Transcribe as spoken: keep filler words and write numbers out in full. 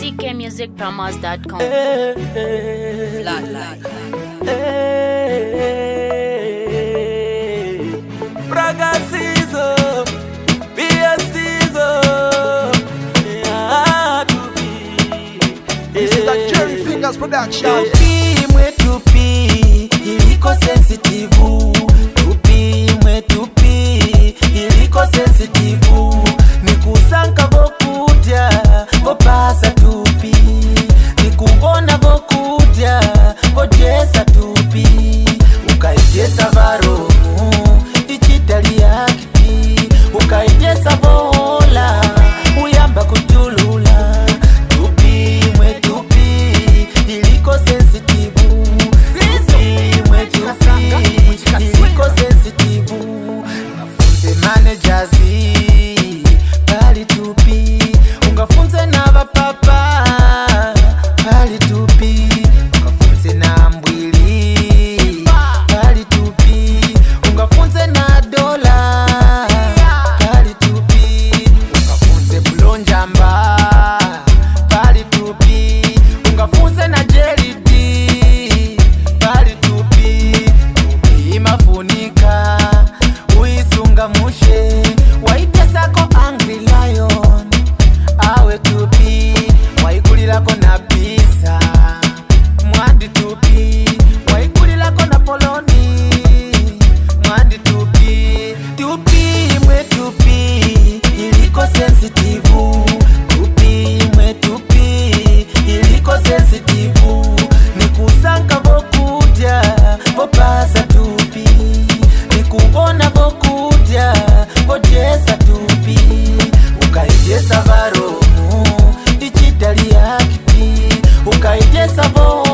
t k music promos dot com. Hey, hey, Flatline. Hey, Braga Cizo, B S Cizo, yeah, to be. This is the Jerry Fingers production. Tupi mwe tupi, iliko sensitive. Tupi mwe tupi, iliko sensitive. Nikusanka vokutia, vopasa tupi. Nikubona vokutia, vojesa tupi. Ukaitesa varo, ichitali yakiti. Ukaitesa vohola, uyamba kutulula. Tupi mwe tupi, iliko sensitive. Tupi mwe tupi, iliko sensitive. Mafunze managers, pali tupi. Ungafunze na vapapa, pali tupi. Ungafunze na mbwili, pali tupi. Ungafunze na dola, pali tupi. Ungafunze bulonjamba, pali tupi. Ungafunze na jelidi, pali tupi. Tupi mafunika, uisunga mushe. Waitesa ko Angry Lion, awe tupi. Waikulila ko na pizza, mwandi tupi. Waikulila ko na poloni, mwandi tupi. Tupi mwe tupi, iliko sensitive. Tupi mwe tupi, iliko sensitive. Nikusanka vokutia, vopasa tupi. Nikubona vokutia, vojesa tupi. Ukaitesa varo, ichitali yakiti. Ukaitesa vo